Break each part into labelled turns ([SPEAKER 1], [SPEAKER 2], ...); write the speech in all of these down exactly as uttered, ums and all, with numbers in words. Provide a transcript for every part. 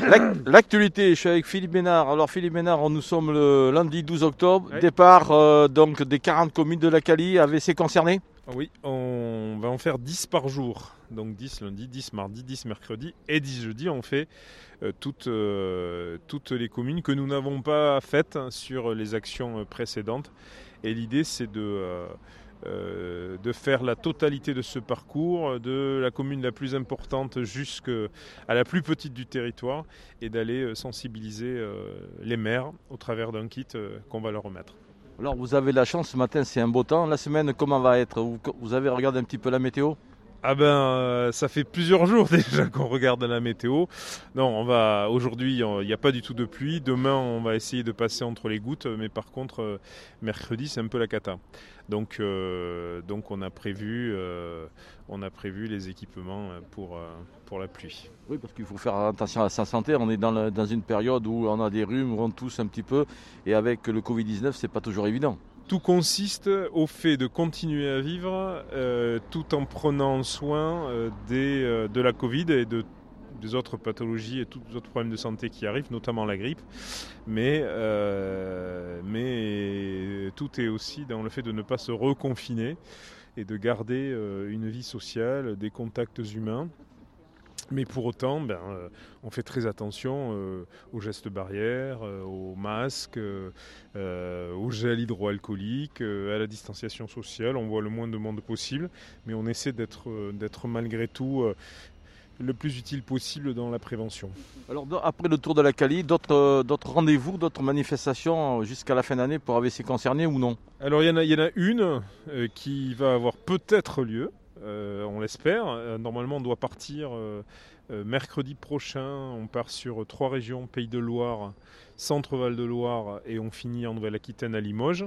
[SPEAKER 1] L'ac- L'actualité, je suis avec Philippe Bénard. Alors Philippe Bénard, nous sommes le lundi douze octobre.
[SPEAKER 2] Ouais.
[SPEAKER 1] Départ euh, donc des quarante communes de la Cali, A V C concernées.
[SPEAKER 2] Oui, on va en faire dix par jour. Donc dix lundi, dix mardi, dix mercredi et dix jeudi. On fait euh, toutes, euh, toutes les communes que nous n'avons pas faites sur les actions précédentes. Et l'idée, c'est de, euh, euh, de faire la totalité de ce parcours, de la commune la plus importante jusqu'à la plus petite du territoire, et d'aller sensibiliser euh, les maires au travers d'un kit euh, qu'on va leur remettre.
[SPEAKER 1] Alors vous avez la chance, ce matin c'est un beau temps. La semaine, comment va être? vous, vous avez regardé un petit peu la météo?
[SPEAKER 2] Ah ben, euh, ça fait plusieurs jours déjà qu'on regarde la météo. Non, on va aujourd'hui, il n'y a pas du tout de pluie. Demain, on va essayer de passer entre les gouttes, mais par contre, euh, mercredi, c'est un peu la cata. Donc, euh, donc on a prévu, euh, on a prévu les équipements pour euh, pour la pluie.
[SPEAKER 1] Oui, parce qu'il faut faire attention à sa santé. On est dans, le- dans une période où on a des rhumes, où on tousse un petit peu, et avec le covid dix-neuf, c'est pas toujours évident.
[SPEAKER 2] Tout consiste au fait de continuer à vivre euh, tout en prenant soin euh, des, euh, de la Covid et de, des autres pathologies et tous les autres problèmes de santé qui arrivent, notamment la grippe. Mais, euh, mais tout est aussi dans le fait de ne pas se reconfiner et de garder euh, une vie sociale, des contacts humains. Mais pour autant, ben, euh, on fait très attention euh, aux gestes barrières, euh, aux masques, euh, euh, au gel hydroalcoolique, euh, à la distanciation sociale. On voit le moins de monde possible, mais on essaie d'être, euh, d'être malgré tout euh, le plus utile possible dans la prévention.
[SPEAKER 1] Alors do- après le tour de la Cali, d'autres euh, d'autres rendez-vous, d'autres manifestations euh, jusqu'à la fin d'année pour A V C concernées ou non?
[SPEAKER 2] Alors il y en a, il y en a une euh, qui va avoir peut-être lieu. Euh, on l'espère. Euh, normalement, on doit partir euh, euh, mercredi prochain. On part sur trois régions, Pays de Loire, Centre-Val de Loire, et on finit en Nouvelle-Aquitaine à Limoges.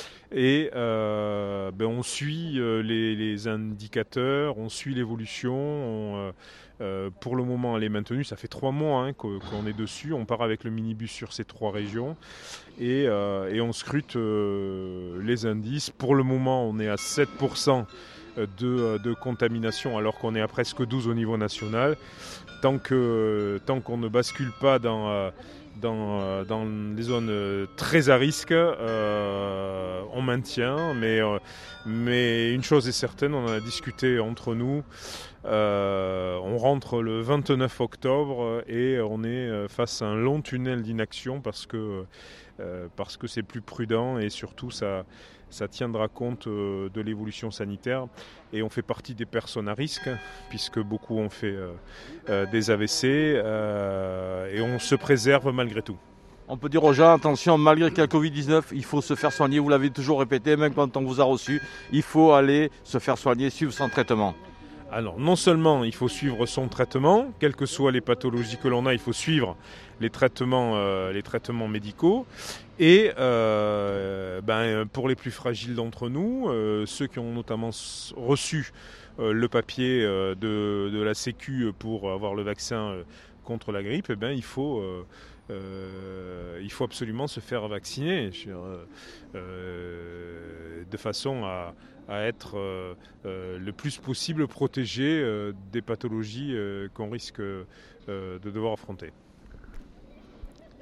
[SPEAKER 2] Et euh, ben, on suit euh, les, les indicateurs, on suit l'évolution. On, euh, euh, pour le moment, elle est maintenue. Ça fait trois mois hein, qu'on qu'on est dessus. On part avec le minibus sur ces trois régions et, euh, et on scrute euh, les indices. Pour le moment, on est à sept pour cent de, de contamination alors qu'on est à presque douze au niveau national. Tant que, tant qu'on ne bascule pas dans, euh, dans, euh, dans les zones euh, très à risque, euh, on maintient. Mais, euh, mais une chose est certaine, on en a discuté entre nous. Euh, on rentre le vingt-neuf octobre et on est face à un long tunnel d'inaction parce que euh, parce que c'est plus prudent et surtout ça, ça tiendra compte euh, de l'évolution sanitaire. Et on fait partie des personnes à risque puisque beaucoup ont fait euh, euh, des A V C euh, et on se préserve malgré tout.
[SPEAKER 1] On peut dire aux gens, attention, malgré qu'il y a le covid dix-neuf, il faut se faire soigner, vous l'avez toujours répété, même quand on vous a reçu, il faut aller se faire soigner, suivre son traitement.
[SPEAKER 2] Alors non seulement il faut suivre son traitement, quelles que soient les pathologies que l'on a, il faut suivre les traitements, euh, les traitements médicaux. Et euh, ben, pour les plus fragiles d'entre nous, euh, ceux qui ont notamment reçu euh, le papier euh, de, de la Sécu pour avoir le vaccin euh, contre la grippe, eh ben, il faut... Euh, Euh, il faut absolument se faire vacciner euh, de façon à, à être euh, euh, le plus possible protégé euh, des pathologies euh, qu'on risque euh, de devoir affronter.